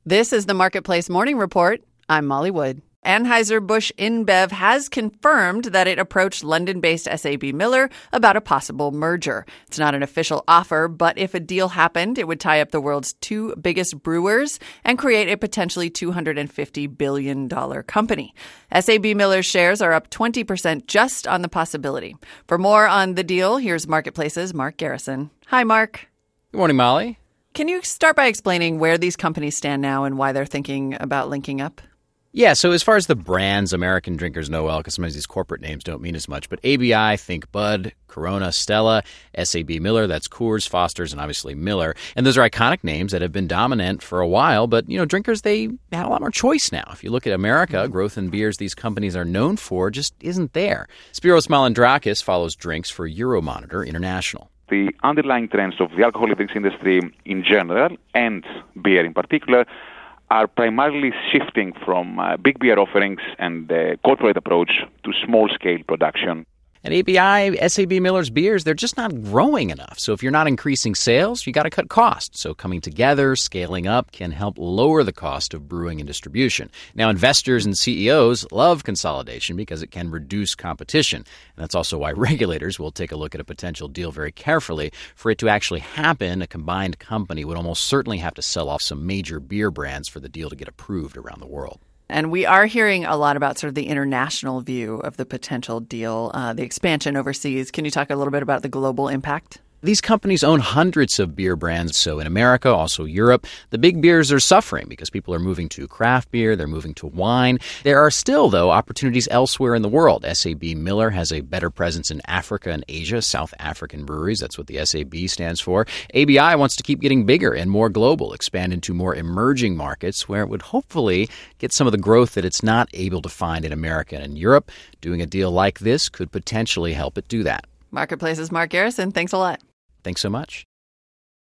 This is the Marketplace Morning Report. I'm Molly Wood. Anheuser-Busch InBev has confirmed that it approached London-based SABMiller about a possible merger. It's not an official offer, but if a deal happened, it would tie up the world's two biggest brewers and create a potentially $250 billion company. SABMiller's shares are up 20% just on the possibility. For more on the deal, here's Marketplace's Mark Garrison. Hi, Mark. Good morning, Molly. Can you start by explaining where these companies stand now and why they're thinking about linking up? Yeah, so as far as the brands, American drinkers know well, because sometimes these corporate names don't mean as much. But ABI, think Bud, Corona, Stella, SABMiller, that's Coors, Foster's, and obviously Miller. And those are iconic names that have been dominant for a while. But, drinkers, they have a lot more choice now. If you look at America, growth in beers these companies are known for just isn't there. Spiros Malandrakis follows drinks for Euromonitor International. The underlying trends of the alcoholic drinks industry in general and beer in particular are primarily shifting from big beer offerings and the corporate approach to small-scale production. And ABI, SABMiller's beers, they're just not growing enough. So if you're not increasing sales, you got to cut costs. So coming together, scaling up can help lower the cost of brewing and distribution. Now, investors and CEOs love consolidation because it can reduce competition. And that's also why regulators will take a look at a potential deal very carefully. For it to actually happen, a combined company would almost certainly have to sell off some major beer brands for the deal to get approved around the world. And we are hearing a lot about sort of the international view of the potential deal, the expansion overseas. Can you talk a little bit about the global impact? These companies own hundreds of beer brands. So in America, also Europe, the big beers are suffering because people are moving to craft beer. They're moving to wine. There are still, though, opportunities elsewhere in the world. SABMiller has a better presence in Africa and Asia, South African breweries. That's what the SAB stands for. ABI wants to keep getting bigger and more global, expand into more emerging markets where it would hopefully get some of the growth that it's not able to find in America and Europe. Doing a deal like this could potentially help it do that. Marketplace's Mark Garrison. Thanks a lot. Thanks so much.